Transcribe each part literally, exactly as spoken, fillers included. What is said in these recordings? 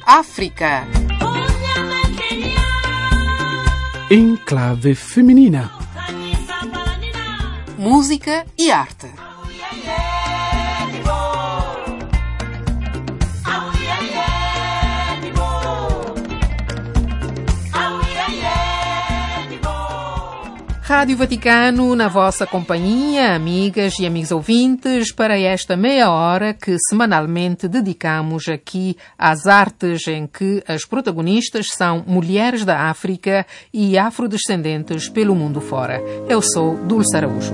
África. Em clave feminina. Música e arte. Rádio Vaticano, na vossa companhia, amigas e amigos ouvintes, para esta meia hora que semanalmente dedicamos aqui às artes em que as protagonistas são mulheres da África e afrodescendentes pelo mundo fora. Eu sou Dulce Araújo.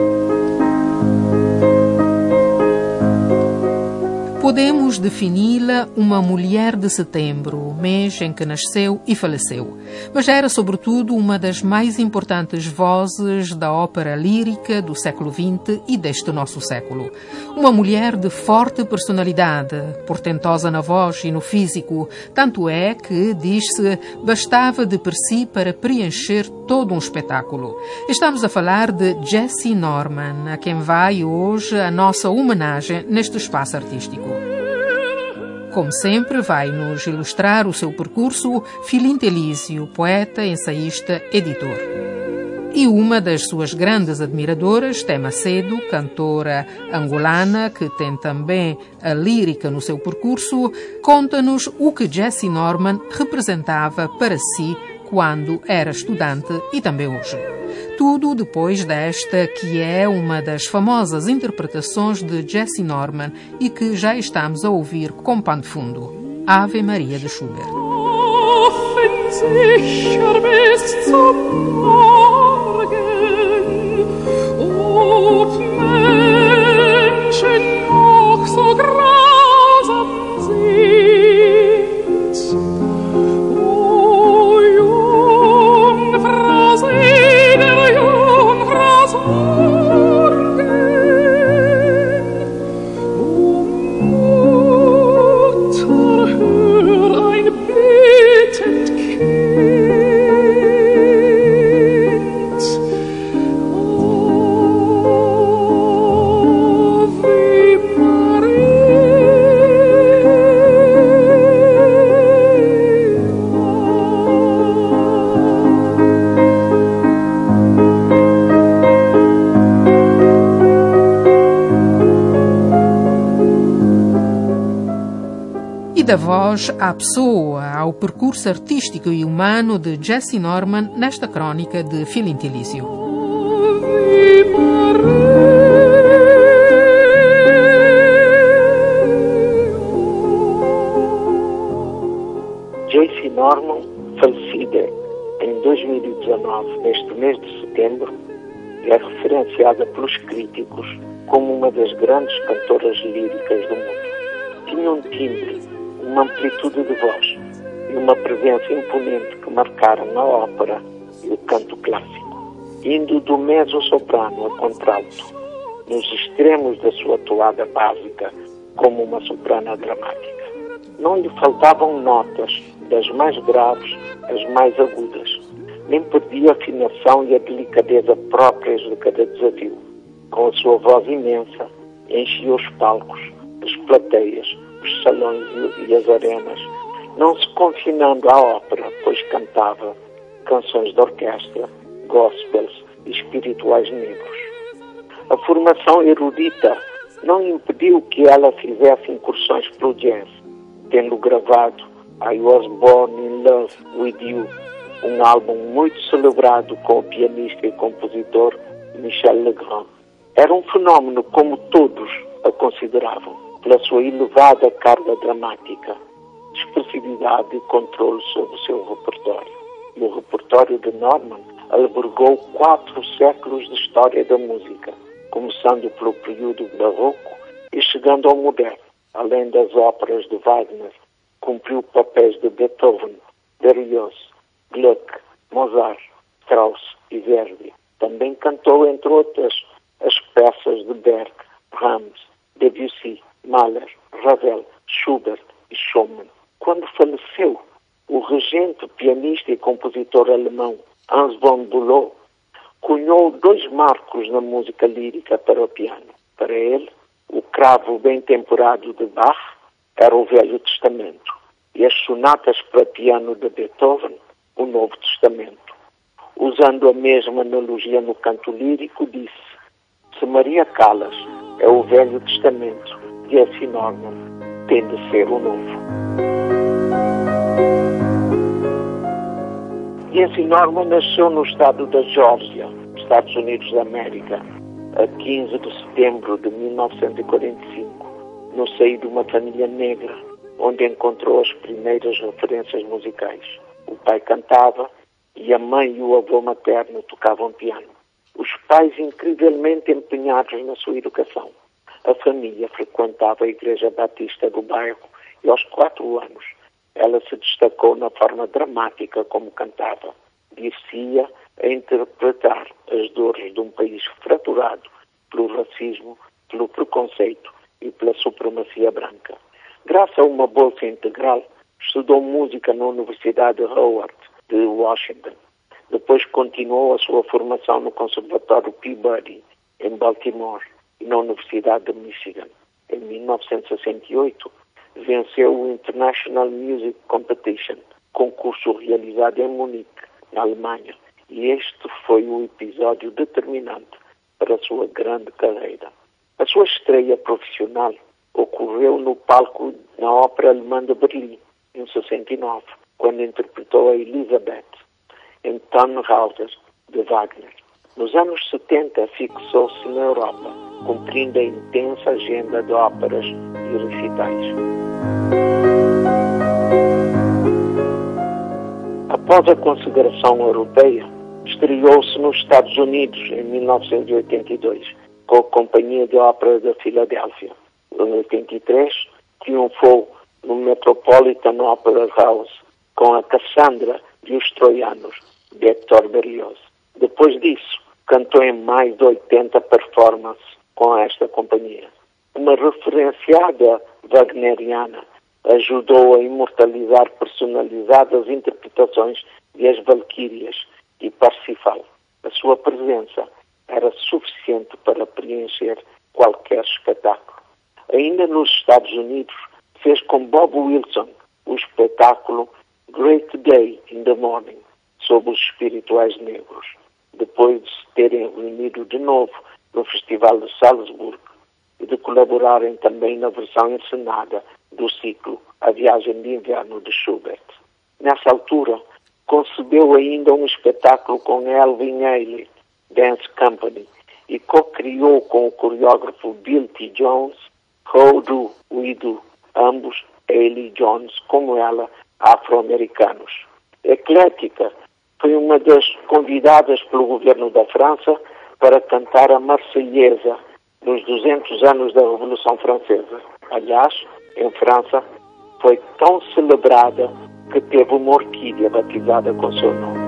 Podemos defini-la uma mulher de setembro, mês em que nasceu e faleceu, mas era sobretudo uma das mais importantes vozes da ópera lírica do século vinte e deste nosso século. Uma mulher de forte personalidade, portentosa na voz e no físico, tanto é que, diz-se, bastava de per si para preencher todo um espetáculo. Estamos a falar de Jessie Norman, a quem vai hoje a nossa homenagem neste espaço artístico. Como sempre, vai nos ilustrar o seu percurso Filinto Elísio, poeta, ensaísta, editor. E uma das suas grandes admiradoras, Té Macedo, cantora angolana, que tem também a lírica no seu percurso, conta-nos o que Jessie Norman representava para si quando era estudante e também hoje. Tudo depois desta, que é uma das famosas interpretações de Jessie Norman e que já estamos a ouvir com pano de fundo, Ave Maria de Schubert. Da voz à pessoa, ao percurso artístico e humano de Jessie Norman nesta crónica de Filinto Elísio. Jessie Norman, falecida em dois mil e dezanove, neste mês de setembro, é referenciada pelos críticos como uma das grandes cantoras líricas do mundo. Tinha um timbre, uma amplitude de voz e uma presença imponente que marcaram a ópera e o canto clássico, indo do mezzo-soprano a contralto, nos extremos da sua toada básica, como uma soprano dramática. Não lhe faltavam notas, das mais graves às mais agudas, nem perdia a afinação e a delicadeza próprias de cada desafio. Com a sua voz imensa, enchia os palcos, as plateias, os salões e as arenas, não se confinando à ópera, pois cantava canções de orquestra, gospels e espirituais negros. A formação erudita não impediu que ela fizesse incursões pelo jazz, tendo gravado I Was Born in Love with You, um álbum muito celebrado com o pianista e compositor Michel Legrand. Era um fenómeno como todos a consideravam, pela sua elevada carga dramática, expressividade e controle sobre o seu repertório. E o repertório de Norman albergou quatro séculos de história da música, começando pelo período barroco e chegando ao moderno. Além das óperas de Wagner, cumpriu papéis de Beethoven, Berlioz, Gluck, Mozart, Strauss e Verdi. Também cantou, entre outras, as peças de Berg, Brahms, Debussy, Mahler, Ravel, Schubert e Schumann. Quando faleceu, o regente, pianista e compositor alemão Hans von Bülow cunhou dois marcos na música lírica para o piano. Para ele, o cravo bem temperado de Bach era o Velho Testamento e as sonatas para piano de Beethoven, o Novo Testamento. Usando a mesma analogia no canto lírico, disse: se Maria Callas é o Velho Testamento, Jesse Norman tem de ser o Novo. Jesse Norman nasceu no estado da Geórgia, Estados Unidos da América, a quinze de setembro de mil novecentos e quarenta e cinco, no seio de uma família negra, onde encontrou as primeiras referências musicais. O pai cantava e a mãe e o avô materno tocavam piano. Os pais incrivelmente empenhados na sua educação. A família frequentava a Igreja Batista do bairro e aos quatro anos ela se destacou na forma dramática como cantava. Dir-se-ia a interpretar as dores de um país fraturado pelo racismo, pelo preconceito e pela supremacia branca. Graças a uma bolsa integral, estudou música na Universidade Howard de Washington. Depois continuou a sua formação no Conservatório Peabody, em Baltimore, e na Universidade de Michigan. Em mil novecentos e sessenta e oito, venceu o International Music Competition, concurso realizado em Munique, na Alemanha, e este foi o episódio determinante para a sua grande carreira. A sua estreia profissional ocorreu no palco na Ópera Alemã de Berlim, em sessenta e nove, quando interpretou a Elisabeth, em Tannhäuser, de Wagner. Nos anos setenta, fixou-se na Europa, cumprindo a intensa agenda de óperas e recitais. Após a consagração europeia, estreou-se nos Estados Unidos em mil novecentos e oitenta e dois, com a Companhia de Ópera da Filadélfia. Em oitenta e três, triunfou no Metropolitan Opera House com a Cassandra e os Troianos, de Hector Berlioz. Depois disso, cantou em mais de oitenta performances com esta companhia. Uma referenciada wagneriana ajudou a imortalizar personalizadas interpretações de As Valquírias e Parsifal. A sua presença era suficiente para preencher qualquer espetáculo. Ainda nos Estados Unidos, fez com Bob Wilson o espetáculo Great Day in the Morning, sobre os espirituais negros, depois de se terem reunido de novo no Festival de Salzburgo e de colaborarem também na versão encenada do ciclo A Viagem de Inverno de Schubert. Nessa altura, concebeu ainda um espetáculo com Elvin Ailey Dance Company e co-criou com o coreógrafo Bill T. Jones How Do We Do, ambos, Ailey Jones como ela, afro-americanos. Eclética, foi uma das convidadas pelo governo da França para cantar a Marselhesa nos duzentos anos da Revolução Francesa. Aliás, em França, foi tão celebrada que teve uma orquídea batizada com seu nome.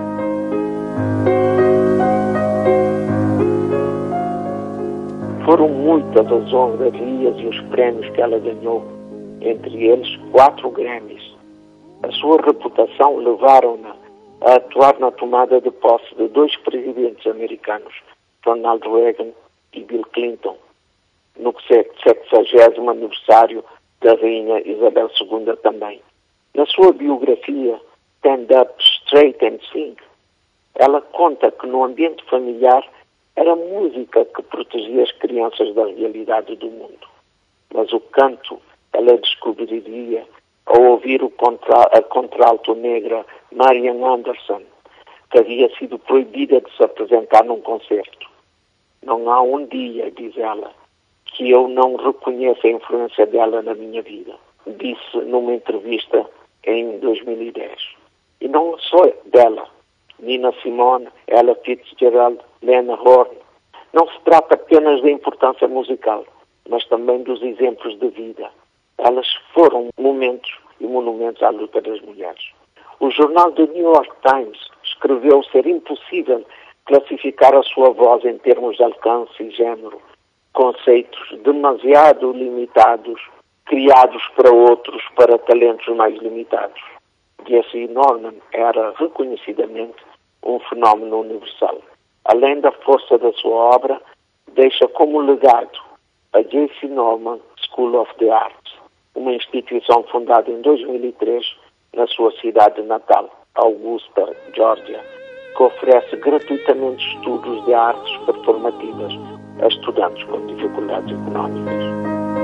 Foram muitas as honrarias e os prémios que ela ganhou, entre eles quatro Grammys. A sua reputação levaram-na a atuar na tomada de posse de dois presidentes americanos, Ronald Reagan e Bill Clinton, no sexagésimo aniversário da Rainha Isabel segunda também. Na sua biografia, Stand Up Straight and Sing, ela conta que no ambiente familiar era a música que protegia as crianças da realidade do mundo. Mas o canto ela descobriria ao ouvir o contra, a contralto negra Marian Anderson, que havia sido proibida de se apresentar num concerto. Não há um dia, diz ela, que eu não reconheça a influência dela na minha vida, disse numa entrevista em dois mil e dez. E não só dela, Nina Simone, Ella Fitzgerald, Lena Horne. Não se trata apenas da importância musical, mas também dos exemplos de vida. Elas foram momentos e monumentos à luta das mulheres. O jornal The New York Times escreveu ser impossível classificar a sua voz em termos de alcance e género, conceitos demasiado limitados, criados para outros, para talentos mais limitados. Jesse Norman era reconhecidamente um fenómeno universal. Além da força da sua obra, deixa como legado a Jesse Norman School of the Arts, uma instituição fundada em dois mil e três na sua cidade natal, Augusta, Geórgia, que oferece gratuitamente estudos de artes performativas a estudantes com dificuldades económicas.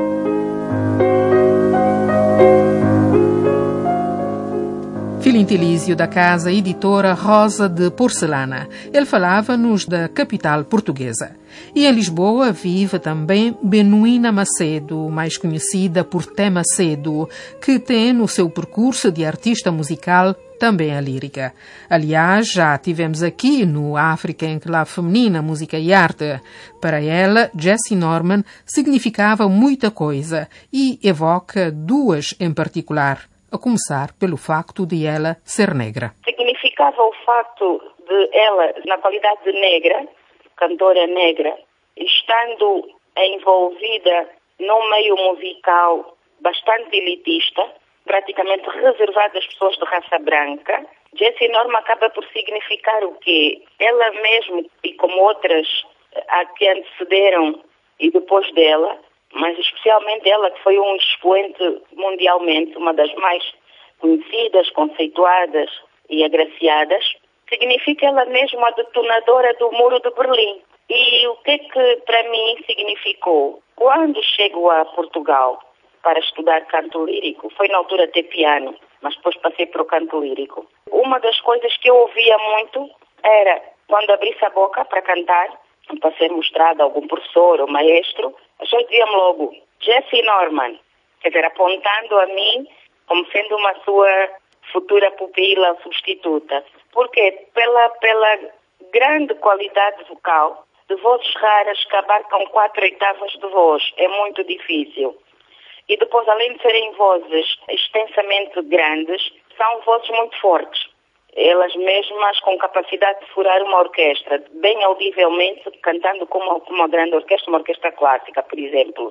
Filintilísio da casa editora Rosa de Porcelana. Ele falava-nos da capital portuguesa. E em Lisboa vive também Benuína Macedo, mais conhecida por Té Macedo, que tem no seu percurso de artista musical também a lírica. Aliás, já tivemos aqui no África Enclave Feminina, Música e Arte. Para ela, Jessie Norman significava muita coisa e evoca duas em particular, a começar pelo facto de ela ser negra. Significava o facto de ela, na qualidade de negra, cantora negra, estando envolvida num meio musical bastante elitista, praticamente reservado às pessoas de raça branca. Jessie Norman acaba por significar o quê? Ela mesma, e como outras a que antecederam e depois dela, mas especialmente ela, que foi um expoente mundialmente, uma das mais conhecidas, conceituadas e agraciadas, significa ela mesma a detonadora do Muro de Berlim. E o que é que para mim significou? Quando chego a Portugal para estudar canto lírico, foi na altura ter piano, mas depois passei para o canto lírico. Uma das coisas que eu ouvia muito era, quando abrisse a boca para cantar, para ser mostrado a algum professor ou maestro, as pessoas diziam logo, Jessie Norman, quer dizer, apontando a mim como sendo uma sua futura pupila substituta. Porque pela, pela grande qualidade vocal, de vozes raras que abarcam quatro oitavas de voz, é muito difícil. E depois, além de serem vozes extensamente grandes, são vozes muito fortes. Elas mesmas com capacidade de furar uma orquestra, bem audivelmente, cantando como uma grande orquestra, uma orquestra clássica, por exemplo.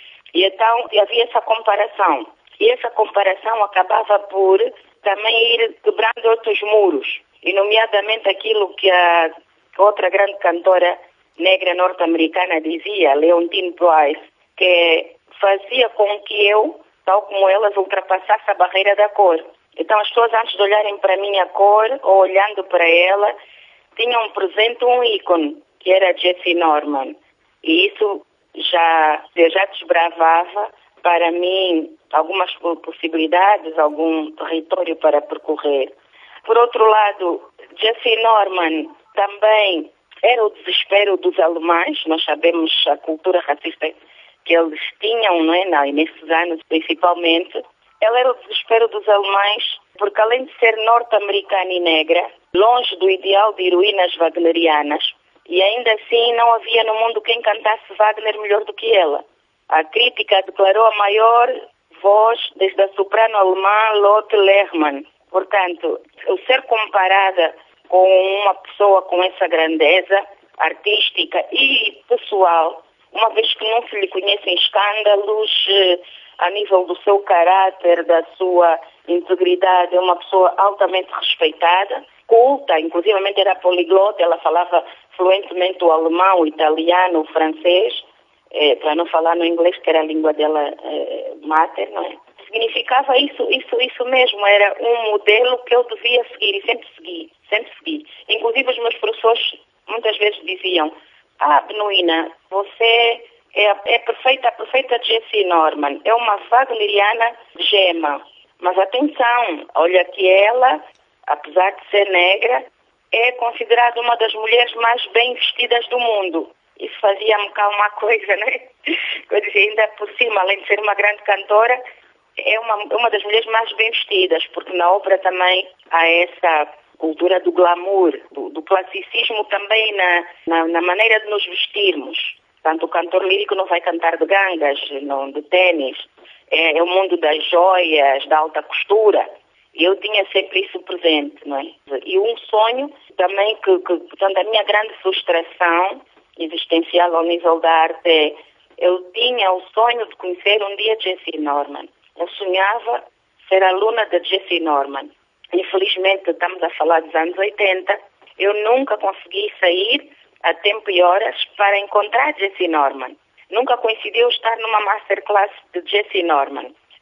E então havia essa comparação. E essa comparação acabava por também ir quebrando outros muros. E nomeadamente aquilo que a outra grande cantora negra norte-americana dizia, Leontine Price, que fazia com que eu, tal como elas, ultrapassasse a barreira da cor. Então as pessoas, antes de olharem para a minha cor, ou olhando para ela, tinham presente um ícone, que era a Jessie Norman. E isso já, já desbravava para mim algumas possibilidades, algum território para percorrer. Por outro lado, Jessie Norman também era o desespero dos alemães. Nós sabemos a cultura racista que eles tinham, não é, nesses anos principalmente. Ela era o desespero dos alemães, porque além de ser norte-americana e negra, longe do ideal de heroínas wagnerianas, e ainda assim não havia no mundo quem cantasse Wagner melhor do que ela. A crítica declarou a maior voz desde a soprano alemã Lotte Lehmann. Portanto, o ser comparada com uma pessoa com essa grandeza artística e pessoal, uma vez que não se lhe conhecem escândalos eh, a nível do seu caráter, da sua integridade, é uma pessoa altamente respeitada, culta, inclusivamente era poliglota, ela falava fluentemente o alemão, o italiano, o francês, eh, para não falar no inglês, que era a língua dela eh, mater, não é? Significava isso, isso, isso mesmo, era um modelo que eu devia seguir e sempre segui, sempre segui. Inclusive os meus professores muitas vezes diziam, ah, Benuína, você é, é perfeita, a perfeita Jessie Norman, é uma wagneriana gema. Mas atenção, olha que ela, apesar de ser negra, é considerada uma das mulheres mais bem vestidas do mundo. Isso fazia-me cá uma coisa, né? Eu dizia, ainda por cima, além de ser uma grande cantora, é uma, uma das mulheres mais bem vestidas, porque na ópera também há essa cultura do glamour, do, do classicismo também na, na, na maneira de nos vestirmos. Portanto, o cantor lírico não vai cantar de gangas, não, de tênis. É, é o mundo das joias, da alta costura. E eu tinha sempre isso presente, não é? E um sonho também que, que portanto, a minha grande frustração existencial ao nível da arte é, eu tinha o sonho de conhecer um dia Jessie Norman. Eu sonhava ser aluna de Jessie Norman. Infelizmente, estamos a falar dos anos oitenta, eu nunca consegui sair a tempo e horas para encontrar Jessie Norman. Nunca coincidiu estar numa masterclass de Jessie Norman.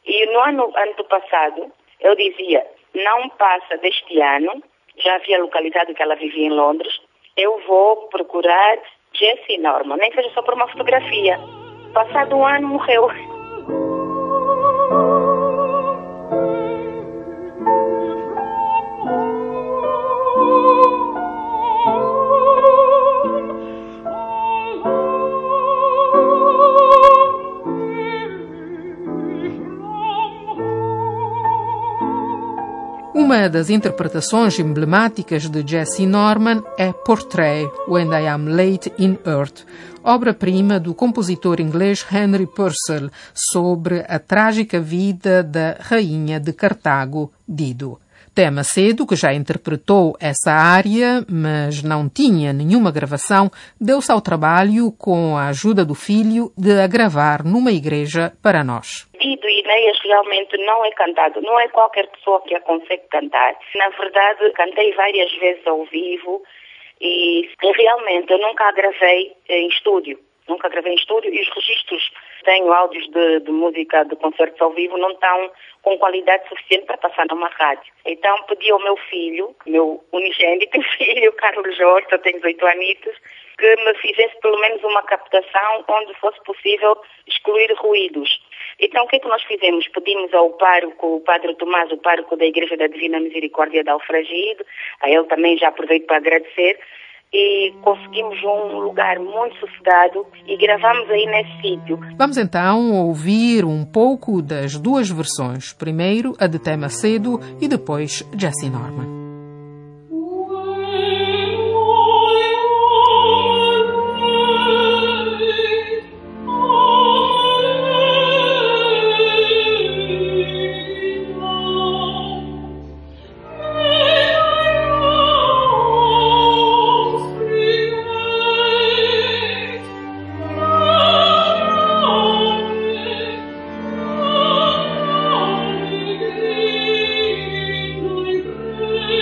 E no ano antepassado, eu dizia, não passa deste ano, já havia localizado que ela vivia em Londres, eu vou procurar Jessie Norman, nem que seja só por uma fotografia. Passado um ano, morreu. Uma das interpretações emblemáticas de Jessie Norman é Portrait, When I Am Late in Earth, obra-prima do compositor inglês Henry Purcell, sobre a trágica vida da rainha de Cartago, Dido. Té Macedo, que já interpretou essa área, mas não tinha nenhuma gravação, deu-se ao trabalho, com a ajuda do filho, de a gravar numa igreja para nós. Dido e Ineias realmente não é cantado, não é qualquer pessoa que a consegue cantar. Na verdade, cantei várias vezes ao vivo e realmente eu nunca a gravei em estúdio. Nunca gravei em estúdio e os registros, tenho áudios de, de música de concertos ao vivo, não estão com qualidade suficiente para passar numa rádio. Então pedi ao meu filho, meu unigênito filho, Carlos Jorge, eu tenho dezoito anitos, que me fizesse pelo menos uma captação onde fosse possível excluir ruídos. Então o que é que nós fizemos? Pedimos ao pároco, o Padre Tomás, o pároco da Igreja da Divina Misericórdia de Alfragide, a ele também já aproveito para agradecer, e conseguimos um lugar muito sossegado e gravamos aí nesse sítio. Vamos então ouvir um pouco das duas versões. Primeiro a de Té Macedo e depois Jessie Norman. Thank you.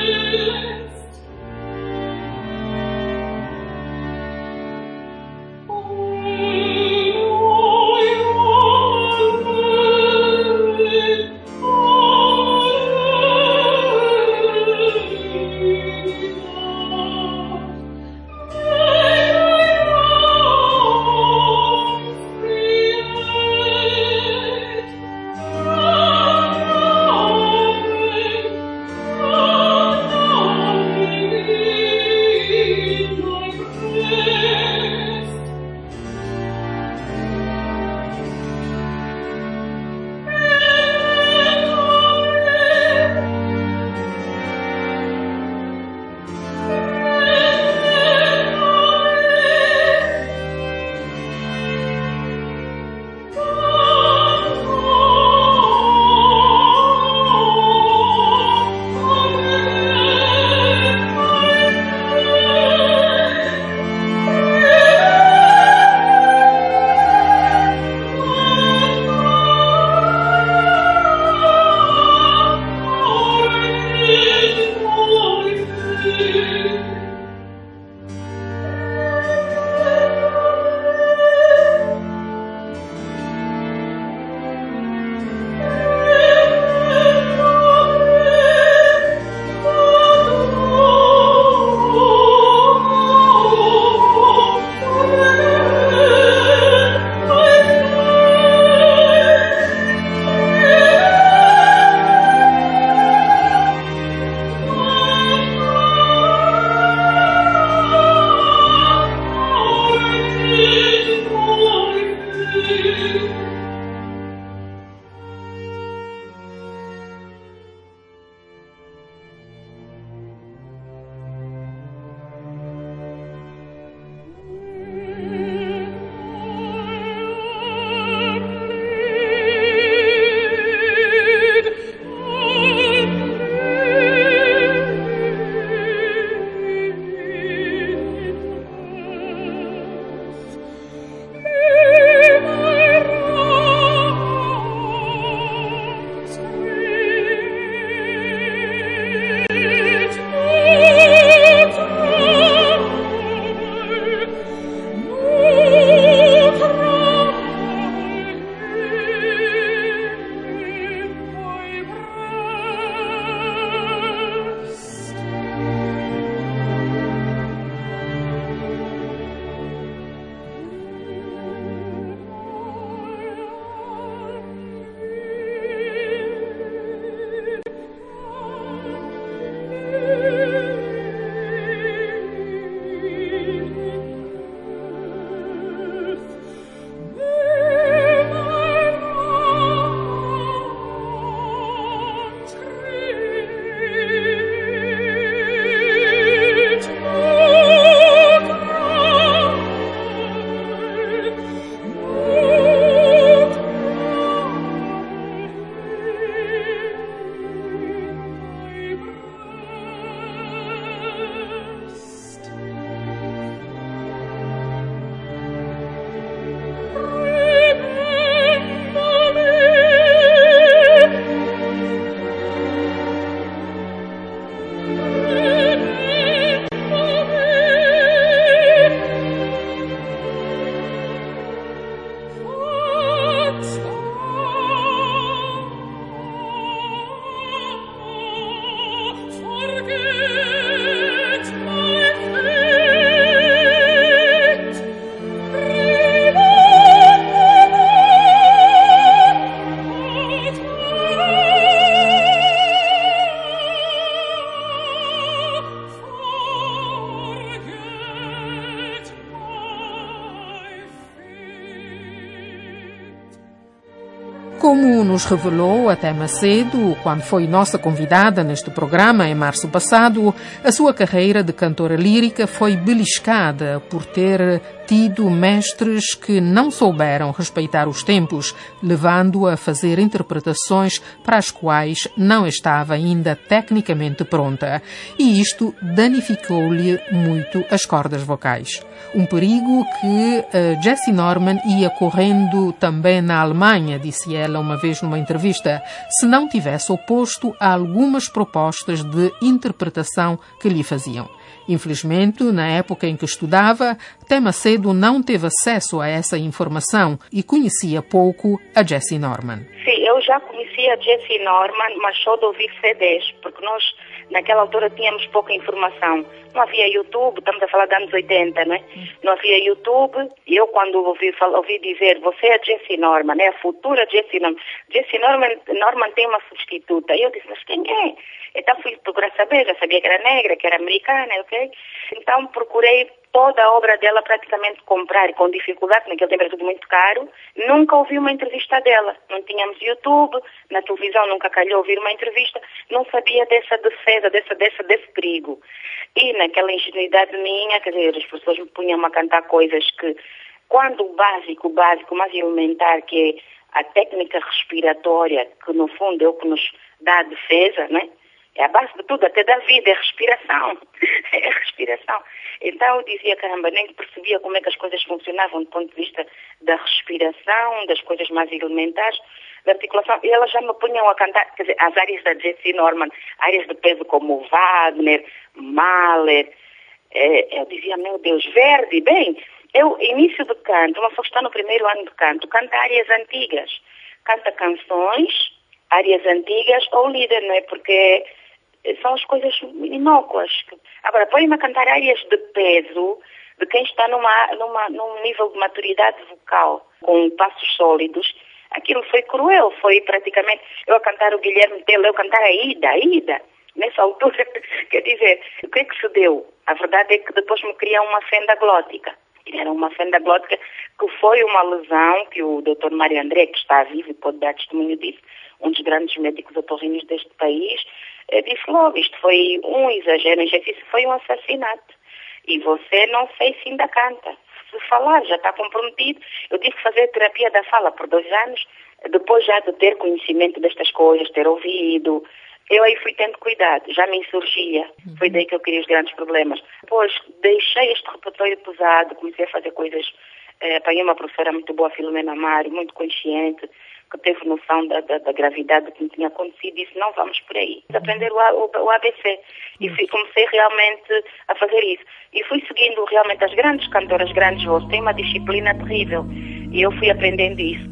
Como nos revelou até Macedo, quando foi nossa convidada neste programa em março passado, a sua carreira de cantora lírica foi beliscada por ter tido mestres que não souberam respeitar os tempos, levando-a a fazer interpretações para as quais não estava ainda tecnicamente pronta. E isto danificou-lhe muito as cordas vocais. Um perigo que uh, Jessye Norman ia correndo também na Alemanha, disse ela uma vez numa entrevista, se não tivesse oposto a algumas propostas de interpretação que lhe faziam. Infelizmente, na época em que estudava, até Macedo não teve acesso a essa informação e conhecia pouco a Jessye Norman. Sim, eu já conhecia a Jessye Norman, mas só de ouvir C Ds, porque nós, naquela altura, tínhamos pouca informação. Não havia YouTube, estamos a falar de anos oitenta, não é? Não havia YouTube, e eu quando ouvi, ouvi dizer, você é a Jessye Norman, é a futura Jessye Norman. Jessye Norman, Norman tem uma substituta. E eu disse, mas quem é? Então fui procurar saber, já sabia que era negra, que era americana, ok? Então procurei toda a obra dela praticamente comprar, com dificuldade, naquele tempo era tudo muito caro. Nunca ouvi uma entrevista dela. Não tínhamos YouTube, na televisão nunca calhou ouvir uma entrevista. Não sabia dessa defesa, dessa, dessa, desse perigo. E naquela ingenuidade minha, quer dizer, as pessoas me punham a cantar coisas que, quando o básico, o básico, mais elementar, que é a técnica respiratória, que no fundo é o que nos dá a defesa, não é? É a base de tudo, até da vida, é a respiração. É a respiração. Então eu dizia, caramba, nem percebia como é que as coisas funcionavam do ponto de vista da respiração, das coisas mais elementares, da articulação. E elas já me punham a cantar, quer dizer, as áreas da Jessye Norman, áreas de peso como Wagner, Mahler. É, eu dizia, meu Deus, Verdi, bem, eu, início de canto, uma pessoa que está no primeiro ano de canto, canta áreas antigas. Canta canções, áreas antigas ou líder, não é? Porque são as coisas inócuas. Agora, põe-me a cantar áreas de peso de quem está numa, numa, num nível de maturidade vocal, com passos sólidos. Aquilo foi cruel, foi praticamente eu a cantar o Guilherme Tell, eu a cantar a Ida, a Ida, nessa altura. Quer dizer, o que é que se deu? A verdade é que depois me criam uma fenda glótica. Era uma fenda glótica que foi uma lesão que o doutor Mário André, que está vivo e pode dar testemunho disso, um dos grandes médicos otorrinos deste país, disse logo, isto foi um exagero, isso foi um assassinato. E você não sei se ainda canta. Se falar, já está comprometido. Eu tive que fazer terapia da fala por dois anos, depois já de ter conhecimento destas coisas, ter ouvido. Eu aí fui tendo cuidado, já me insurgia. Foi daí que eu queria os grandes problemas. Depois deixei este repertório pesado, comecei a fazer coisas. Eh, apanhei uma professora muito boa, Filomena Mário, muito consciente, que teve noção da, da, da gravidade do que me tinha acontecido e disse, não, vamos por aí. Aprender o, A, o, o A B C. E fui, comecei realmente a fazer isso. E fui seguindo realmente as grandes cantoras, grandes vozes. Tem uma disciplina terrível. E eu fui aprendendo isso.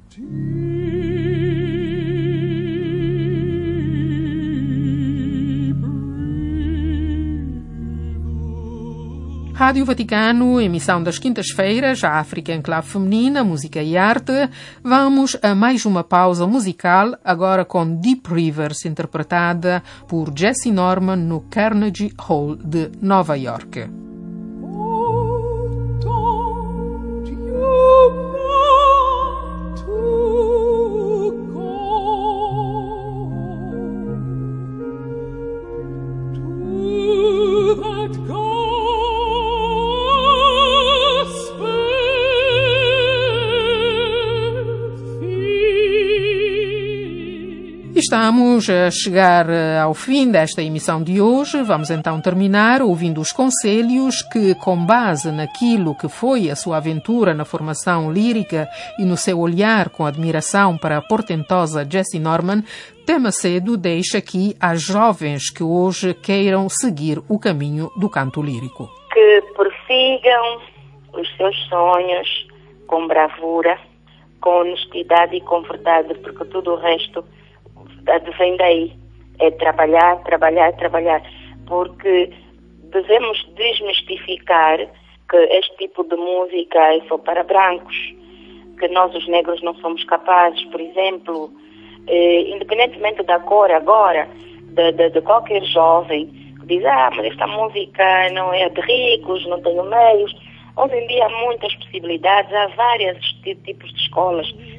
Rádio Vaticano, emissão das quintas-feiras, a África em Clave Feminina, música e arte. Vamos a mais uma pausa musical, agora com Deep Rivers, interpretada por Jessye Norman no Carnegie Hall de Nova York. Estamos a chegar ao fim desta emissão de hoje. Vamos então terminar ouvindo os conselhos que, com base naquilo que foi a sua aventura na formação lírica e no seu olhar com admiração para a portentosa Jessye Norman, até Macedo deixa aqui às jovens que hoje queiram seguir o caminho do canto lírico. Que persigam os seus sonhos com bravura, com honestidade e com verdade, porque tudo o resto vem daí. É trabalhar, trabalhar, trabalhar. Porque devemos desmistificar que este tipo de música é só para brancos, que nós os negros não somos capazes, por exemplo, eh, independentemente da cor agora, de, de, de qualquer jovem que diz, ah, mas esta música não é de ricos, não tenho meios. Hoje em dia há muitas possibilidades, há vários tipos de escolas,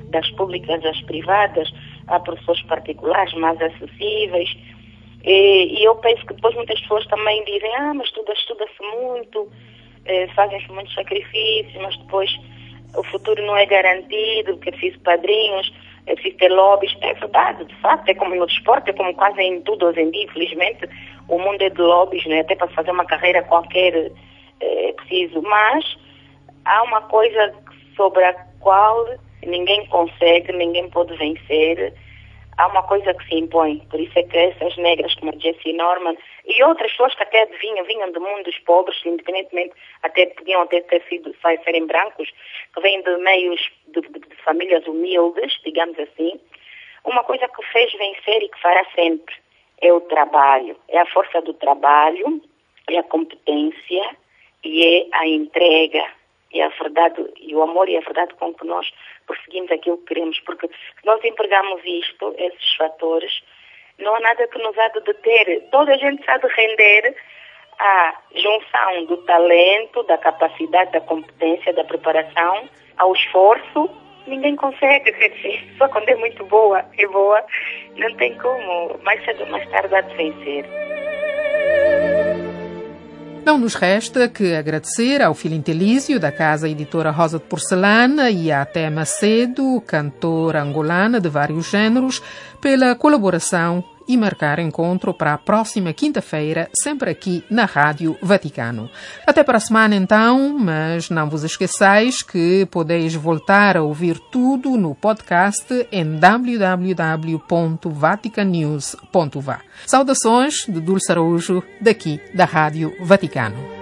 das públicas às privadas, há professores particulares mais acessíveis. E, e eu penso que depois muitas pessoas também dizem, ah, mas estuda, estuda-se muito, eh, fazem-se muitos sacrifícios, mas depois o futuro não é garantido, porque é preciso padrinhos, é preciso ter lobbies. É verdade, de facto, é como no desporto, é como quase em tudo hoje em dia, infelizmente, o mundo é de lobbies, né? Até para fazer uma carreira qualquer é preciso, mas há uma coisa sobre a qual ninguém consegue, ninguém pode vencer. Há uma coisa que se impõe, por isso é que essas negras como a Jessie Norman e outras pessoas que até vinham, vinham de mundos pobres, independentemente, até podiam até ter sido, serem brancos, que vêm de meios de, de, de famílias humildes, digamos assim, uma coisa que fez vencer e que fará sempre é o trabalho, é a força do trabalho, é a competência e é a entrega. E a verdade, e o amor e a verdade com que nós perseguimos aquilo que queremos, porque se nós empregamos isto, esses fatores, não há nada que nos há de deter. Toda a gente sabe render à junção do talento, da capacidade, da competência, da preparação, ao esforço. Ninguém consegue, quer dizer, só quando é muito boa, é boa, não tem como, mais cedo ou mais tarde há de vencer. Não nos resta que agradecer ao Filinto Elísio, da Casa Editora Rosa de Porcelana, e à Té Macedo, cantora angolana de vários géneros, pela colaboração e marcar encontro para a próxima quinta-feira, sempre aqui na Rádio Vaticano. Até para a semana então, mas não vos esqueçais que podeis voltar a ouvir tudo no podcast em w w w ponto vatican news ponto v a. Saudações de Dulce Araújo, daqui da Rádio Vaticano.